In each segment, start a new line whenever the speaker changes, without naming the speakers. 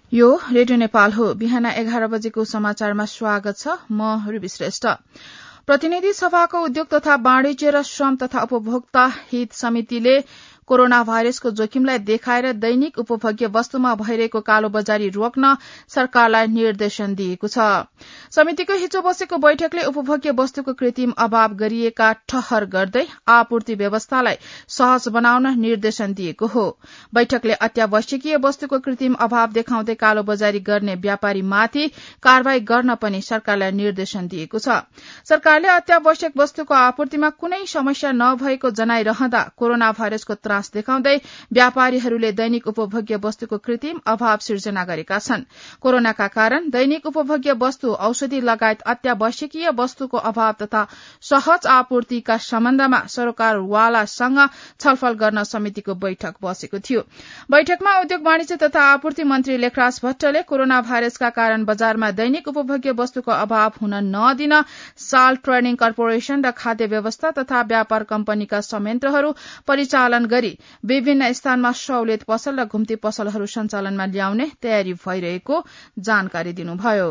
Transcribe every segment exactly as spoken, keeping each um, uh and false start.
यो रेडियो नेपाल हो। बिहान एघार बजेको समाचारमा स्वागत छ। म रुबी श्रेष्ठ। प्रतिनिधि सभाको उद्योग तथा वाणिज्य र श्रम तथा उपभोक्ता हित समितिले कोरोना भाइरसको जोखिमलाई देखाएर दैनिक उपभोग्य वस्तुमा भइरहेको कालोबजारी रोक्न सरकारलाई निर्देशन दिएको छ। समितिको हिजो बसेको बैठकले उपभोग्य वस्तुको कृत्रिम अभाव गरिएका ठहर गर्दै आपूर्ति व्यवस्थालाई सहज बनाउन निर्देशन दिएको हो। बैठकले अत्यावश्यकीय वस्तुको कृत्रिम अभाव देखाउँदै कालोबजारी गर्ने व्यापारीमाथि कारवाही गर्न पनि सरकारलाई निर्देशन दिएको छ। सरकारले अत्यावश्यक वस्तुको आपूर्तिमा कुनै समस्या नभएको जनाइरहँदा कोरोना भाइरसको त्रास देखाउँदै व्यापारीहरूले दैनिक उपभोग्य वस्तुको कृत्रिम अभाव सिर्जना गरेका छन्। कोरोनाका कारण दैनिक उपभोग्य वस्तु, औषधि लगायत अत्यावश्यकीय वस्तुको अभाव तथा सहज आपूर्तिका सम्बन्धमा सरकारवालासँग छलफल गर्न समितिको बैठक बसेको थियो। बैठकमा उद्योग वाणिज्य तथा आपूर्ति मन्त्री लेखराज भट्टले कोरोना भाइरसका कारण बजारमा दैनिक उपभोग्य वस्तुको अभाव हुन नदिन साल ट्रेडिङ कर्पोरेशन र खाद्य व्यवस्था तथा व्यापार कम्पनीका संयन्त्रहरू परिचालन गरी विभिन्न स्थानमा सहुलियत पसल र घुम्ती पसलहरू सञ्चालनमा ल्याउने तयारी भइरहेको जानकारी दिनुभयो।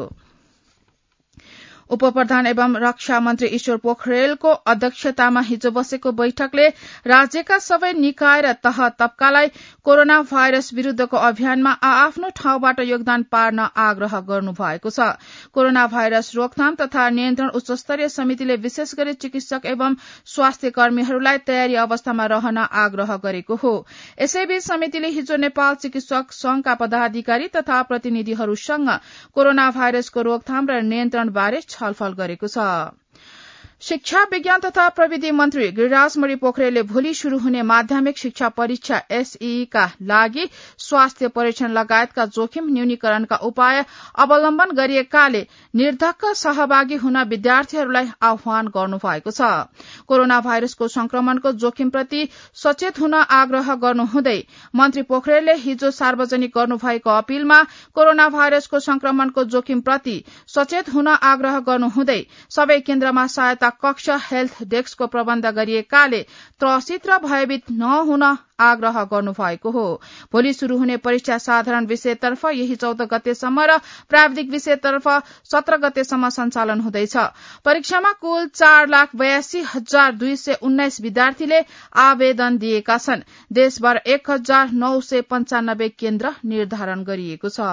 उपप्रधान एवं रक्षा मन्त्री ईश्वर पोखरेलको अध्यक्षतामा हिजो बसेको बैठकले राज्यका सबै निकाय र तह तब्कालाई कोरोना भाइरस विरूद्धको अभियानमा आआफ्नो ठाउँबाट योगदान पार्न आग्रह गर्नुभएको छ। कोरोना भाइरस रोकथाम तथा नियन्त्रण उच्चस्तरीय समितिले विशेष गरी चिकित्सक एवं स्वास्थ्य कर्मीहरूलाई तयारी अवस्थामा रहन आग्रह गरेको हो। यसैबीच समितिले हिजो नेपाल चिकित्सक संघका पदाधिकारी तथा प्रतिनिधिहरूसँग कोरोना भाइरसको रोकथाम र नियन्त्रण बारे छलफल गरेको छ। शिक्षा विज्ञान तथा प्रविधि मन्त्री गिरिराज मणि पोखरेलले भोलि शुरू हुने माध्यमिक शिक्षा परीक्षा एसईई का लागि स्वास्थ्य परीक्षण लगायतका जोखिम न्यूनीकरणका उपाय अवलम्बन गरिएकाले निर्धक्क सहभागी हुन विद्यार्थीहरूलाई आह्वान गर्नुभएको छ। कोरोना भाइरसको संक्रमणको जोखिमप्रति सचेत हुन आग्रह गर्नुहुँदै मन्त्री पोखरेलले हिजो सार्वजनिक गर्नुभएको अपीलमा कोरोना भाइरसको संक्रमणको जोखिमप्रति सचेत हुन आग्रह गर्नुहुँदै सबै केन्द्रमा सहायता कक्ष हेल्थ डेस्कको प्रबन्ध गरिएकाले त्रसित र भयभीत नहुन आग्रह गर्नुभएको हो। भोलि शुरू हुने परीक्षा साधारण विषयतर्फ यही चौध गतेसम्म र प्राविधिक विषयतर्फ सत्र गतेसम्म सञ्चालन हुँदैछ। परीक्षामा कुल चार लाख बयासी हजार दुई सय उन्नाइस विद्यार्थीले आवेदन दिएका छन्। देशभर एक हजार नौ सय पञ्चानब्बे केन्द्र निर्धारण गरिएको छ।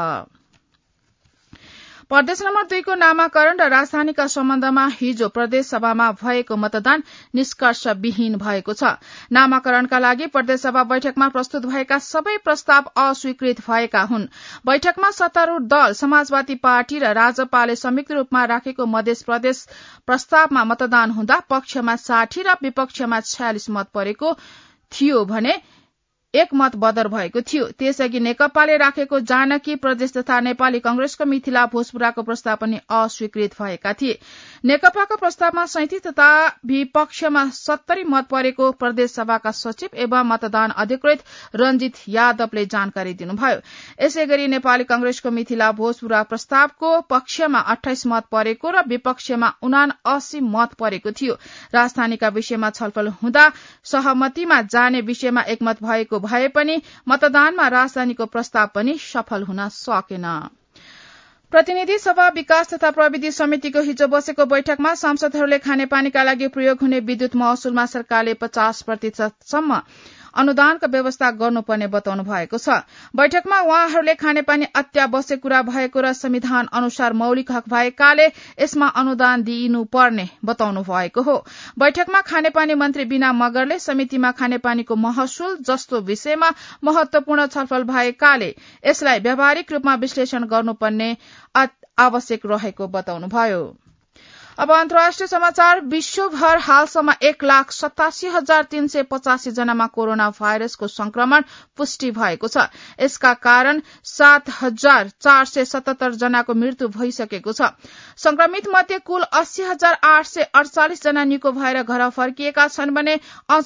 प्रदेश नम्बर दुईको नामाकरण र राजधानीका सम्बन्धमा हिजो प्रदेश सभामा भएको मतदान निष्कर्षविहीन भएको छ। नामाकरणका लागि प्रदेश सभा बैठकमा प्रस्तुत भएका सबै प्रस्ताव अस्वीकृत भएका हुन्। बैठकमा सत्तारूढ़ दल समाजवादी पार्टी र राजपाले संयुक्त रूपमा राखेको मध्य प्रदेश प्रस्तावमा मतदान हुँदा पक्षमा साठी र विपक्षमा छयालिस मत परेको थियो भने एक मत बदर भएको थियो। त्यसअघि नेकपाले राखेको जानकी प्रदेश तथा नेपाली कंग्रेसको मिथिला भोजपुराको प्रस्ताव पनि अस्वीकृत भएका थिए। नेकपाको प्रस्तावमा सैंतीस तथा विपक्षमा सत्तरी मत परेको प्रदेश सभाका सचिव एवं मतदान अधिकृत रंजित यादवले जानकारी दिनुभयो। यसैगरी नेपाली कंग्रेसको मिथिला भोजपुरा प्रस्तावको पक्षमा अठाइस मत परेको र विपक्षमा उनासी मत परेको थियो। राजधानीका विषयमा छलफल हुँदा सहमतिमा जाने विषयमा एकमत भएको भए पनि मतदानमा राजधानीको प्रस्ताव पनि सफल हुन सकेन। प्रतिनिधि सभा विकास तथा प्रविधि समितिको हिजो बसेको बैठकमा सांसदहरूले खानेपानीका लागि प्रयोग हुने विद्युत महसुलमा सरकारले पचास प्रतिशतसम्म अनुदानको व्यवस्था गर्नुपर्ने बताउनु भएको छ। बैठकमा उहाँहरूले खानेपानी अत्यावश्यक कुरा भएको र संविधान अनुसार मौलिक हक भएकाले यसमा अनुदान दिइनुपर्ने बताउनु भएको हो। बैठकमा खानेपानी मन्त्री बिना मगरले समितिमा खानेपानीको महसुल जस्तो विषयमा महत्वपूर्ण छलफल भएकाले यसलाई व्यावहारिक रूपमा विश्लेषण गर्नुपर्ने आवश्यक रहेको बताउनुभयो। अब अन्तर्राष्ट्रिय समाचार। विश्वभर हालसम्म एक लाख सतासी हजार तीन सय पचासी जनामा कोरोना भाइरसको संक्रमण पुष्टि भएको छ। यसका कारण सात हजार चार सय सतहत्तर जनाको मृत्यु भइसकेको छ। संक्रमित मध्ये कुल अस्सी हजार आठ सय अडचालिस जना निको भएर घर फर्किएका छन् भने अझै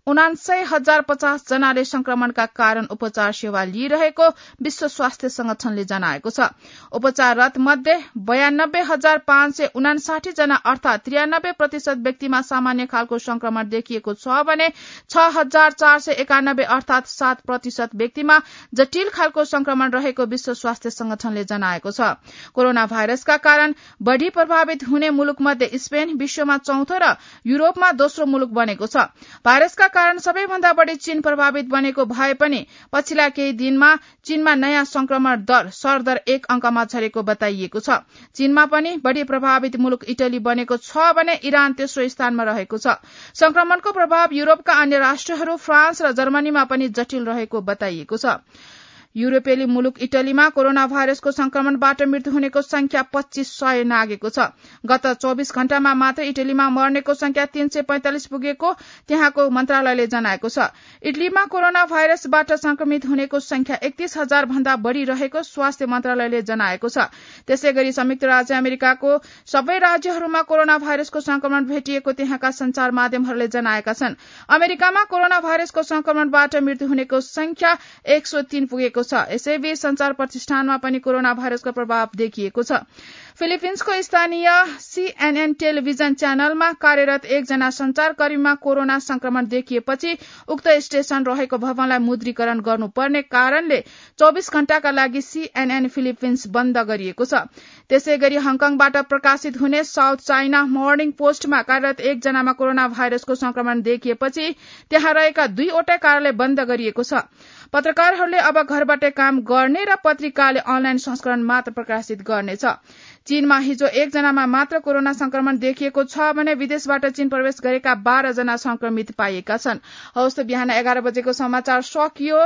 उनान्सय हजार पचास जनाले संक्रमणका कारण उपचार सेवा लिइरहेको विश्व स्वास्थ्य संगठनले जनाएको छ। उपचाररत मध्ये बयानब्बे हजार पाँच सय उनासाठी जना अर्थात त्रियानब्बे प्रतिशत व्यक्तिमा सामान्य खालको संक्रमण देखिएको छ भने छ हजार चार सय एकानब्बे अर्थात सात प्रतिशत व्यक्तिमा जटिल खालको संक्रमण रहेको विश्व स्वास्थ्य संगठनले जनाएको छ। कोरोना भाइरसका कारण बढ़ी प्रभावित हुने मुलुक मध्ये स्पेन विश्वमा चौथो र युरोपमा दोस्रो मुलुक बनेको छ। भाइरसका कारण सबैभन्दा बढ़ी चीन प्रभावित बनेको भए पनि पछिल्ला केही दिनमा चीनमा नयाँ संक्रमण दर सरदर एक अंकमा झरेको बताइएको छ। चीनमा पनि बढ़ी प्रभावित मुलुक इटली बनेको छ भने इरान तेस्रो स्थानमा रहेको छ। संक्रमणको प्रभाव युरोपका अन्य राष्ट्रहरू फ्रान्स र जर्मनीमा पनि जटिल रहेको बताइएको छ। यूरोपेली मुलुक इटलीमा कोरोना भाइरसको संक्रमणबाट मृत्यु हुनेको संख्या पच्चीस सय नागेको छ। गत चौबीस घण्टामा मात्र इटलीमा मर्नेको संख्या तीन सय पैंतालिस पुगेको त्यहाँको मन्त्रालयले जनाएको छ। इटलीमा कोरोना भाइरसबाट संक्रमित हुनेको संख्या एकतीस हजार भन्दा बढ़ी रहेको स्वास्थ्य मन्त्रालयले जनाएको छ। त्यसै गरी संयुक्त राज्य अमेरिकाको सबै राज्यहरूमा कोरोना भाइरसको संक्रमण भेटिएको त्यहाँका संचार माध्यमहरूले जनाएका छन्। अमेरिकामा कोरोना भाइरसको संक्रमणबाट मृत्यु हुनेको संख्या एक सय तीन पुगेको छ। यसैबीच संचार प्रतिष्ठानमा पनि कोरोना भाइरसको प्रभाव देखिएको छ। फिलिपिन्सको स्थानीय सीएनएन टेलिभिजन च्यानलमा कार्यरत एकजना संचारकर्मीमा कोरोना संक्रमण देखिएपछि उक्त स्टेशन रहेको भवनलाई मुद्रीकरण गर्नुपर्ने कारणले चौबीस घण्टाका लागि सीएनएन फिलिपिन्स बन्द गरिएको छ। त्यसै गरी हङकङबाट प्रकाशित हुने साउथ चाइना मर्निङ पोस्टमा कार्यरत एकजनामा कोरोना भाइरसको संक्रमण देखिएपछि त्यहाँ रहेका दुईवटा कार्यालय बन्द गरिएको छ। पत्रकारहरूले अब घरबाटै काम गर्ने र पत्रिकाले अनलाइन संस्करण मात्र प्रकाशित गर्नेछ। चीनमा हिजो एकजनामा मात्र कोरोना संक्रमण देखिएको छ भने विदेशबाट चीन प्रवेश गरेका बाह्र जना संक्रमित पाइएका छन्। हवस् त बिहान एघार बजेको समाचार सकियो।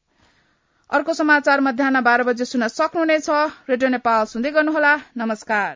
अर्को समाचार मध्याह बाह्र बजे सुन्न सक्नुहुनेछ। रेडियो नेपाल सुन्दै गर्नुहोला। नमस्कार।